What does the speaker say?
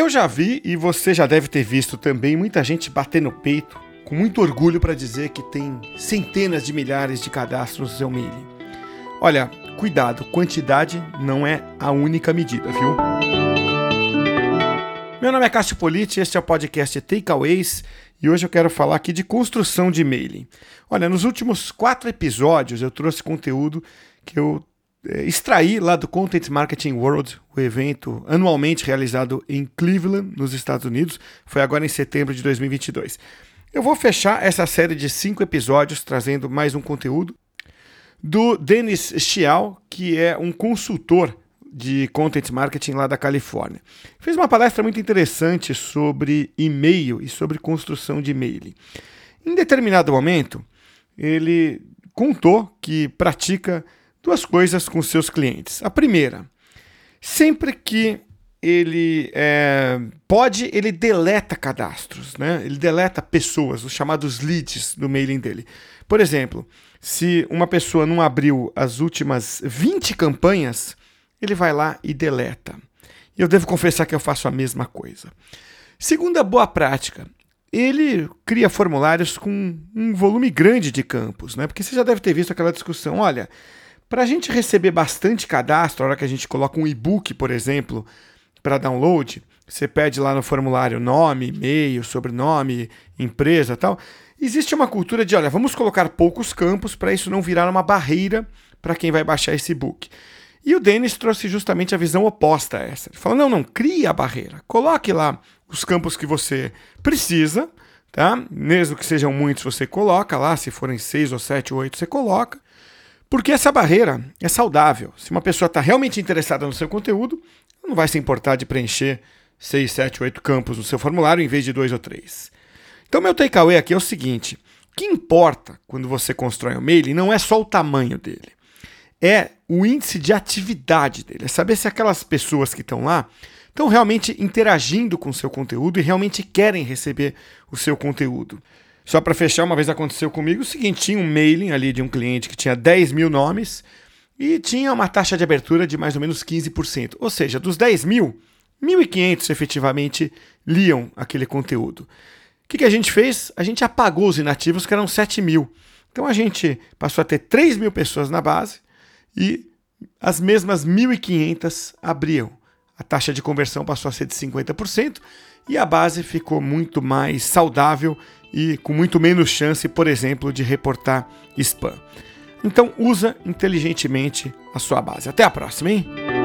Eu já vi, e você já deve ter visto também, muita gente bater no peito, com muito orgulho para dizer que tem centenas de milhares de cadastros no seu mailing. Olha, cuidado, quantidade não é a única medida, viu? Meu nome é Cássio Politi, este é o podcast Takeaways e hoje eu quero falar aqui de construção de mailing. Olha, nos últimos 4 episódios eu trouxe conteúdo que eu extraí lá do Content Marketing World, o evento anualmente realizado em Cleveland, nos Estados Unidos. Foi agora em setembro de 2022. Eu vou fechar essa série de 5 episódios trazendo mais um conteúdo do Dennis Schial, que é um consultor de Content Marketing lá da Califórnia. Fez uma palestra muito interessante sobre e-mail e sobre construção de e-mail. Em determinado momento, ele contou que pratica 2 coisas com seus clientes. A primeira, sempre que ele pode, ele deleta cadastros, né? Ele deleta pessoas, os chamados leads do mailing dele. Por exemplo, se uma pessoa não abriu as últimas 20 campanhas, ele vai lá e deleta. E eu devo confessar que eu faço a mesma coisa. Segunda boa prática, ele cria formulários com um volume grande de campos, né? Porque você já deve ter visto aquela discussão, olha, para a gente receber bastante cadastro, a hora que a gente coloca um e-book, por exemplo, para download, você pede lá no formulário nome, e-mail, sobrenome, empresa e tal. Existe uma cultura de, olha, vamos colocar poucos campos para isso não virar uma barreira para quem vai baixar esse e-book. E o Dennis trouxe justamente a visão oposta a essa. Ele falou, não, crie a barreira. Coloque lá os campos que você precisa, tá? Mesmo que sejam muitos, você coloca lá. Se forem 6 ou 7 ou 8, você coloca. Porque essa barreira é saudável. Se uma pessoa está realmente interessada no seu conteúdo, não vai se importar de preencher 6, 7, 8 campos no seu formulário em vez de 2 ou 3. Então, meu takeaway aqui é o seguinte. O que importa quando você constrói um mailing não é só o tamanho dele. É o índice de atividade dele. É saber se aquelas pessoas que estão lá estão realmente interagindo com o seu conteúdo e realmente querem receber o seu conteúdo. Só para fechar, uma vez aconteceu comigo o seguinte, tinha um mailing ali de um cliente que tinha 10 mil nomes e tinha uma taxa de abertura de mais ou menos 15%. Ou seja, dos 10 mil, 1.500 efetivamente liam aquele conteúdo. O que a gente fez? A gente apagou os inativos, que eram 7 mil. Então a gente passou a ter 3 mil pessoas na base e as mesmas 1.500 abriam. A taxa de conversão passou a ser de 50% e a base ficou muito mais saudável e com muito menos chance, por exemplo, de reportar spam. Então usa inteligentemente a sua base. Até a próxima, hein?